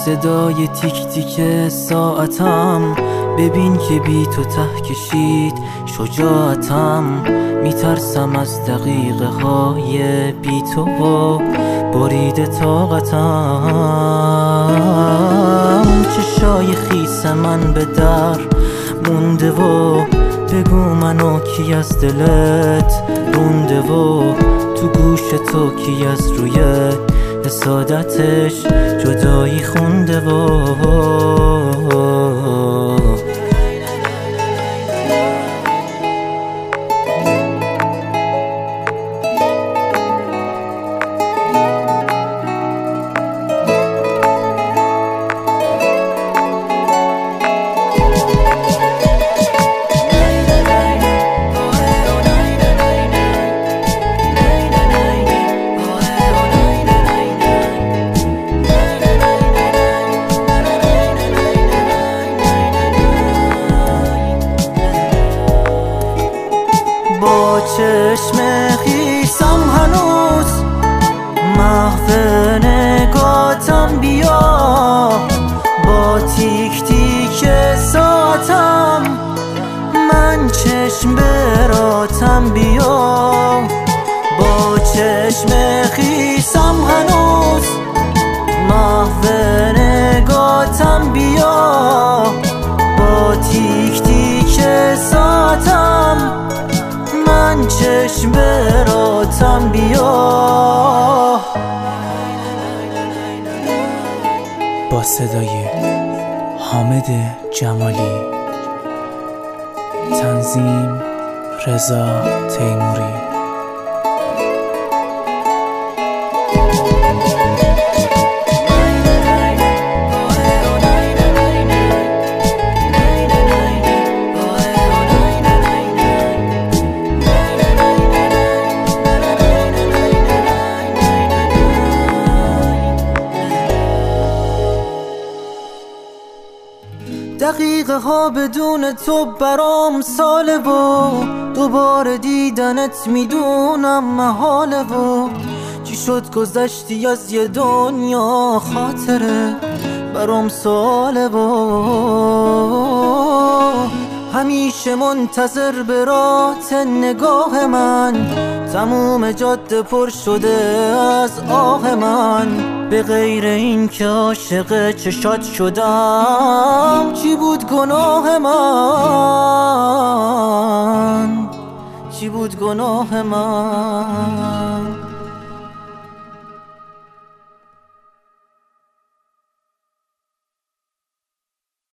صدای تیک تیک ساعتم ببین که بی تو ته کشید شجاعتم. میترسم از دقیقه های بی تو و برید طاقتم. چشای خیس من به در مونده و بگو منو کی از دلت رونده و تو گوش تو کی از روی حسادتش جدایی خونده و با چشم خیسم هنوز محو نگاتم بیا. با تیک تیک ساعتم من چشم براتم بیا. با چشم خیسم هنوز محو نگاتم بیا. با تیک تیک ساعتم من چشم براتم بیا. با صدای حامد جمالی، تنظیم رضا تیموری. دقیقه ها بدون تو برام ساله و دوباره دیدنت میدونم محاله و چی شد گذشتی از یه دنیا خاطره برام ساله و همیشه منتظر برات نگاه من. تموم جاده پر شده از آه من. به غیر این که عاشق چشات شدم چی بود گناه من؟ چی بود گناه من؟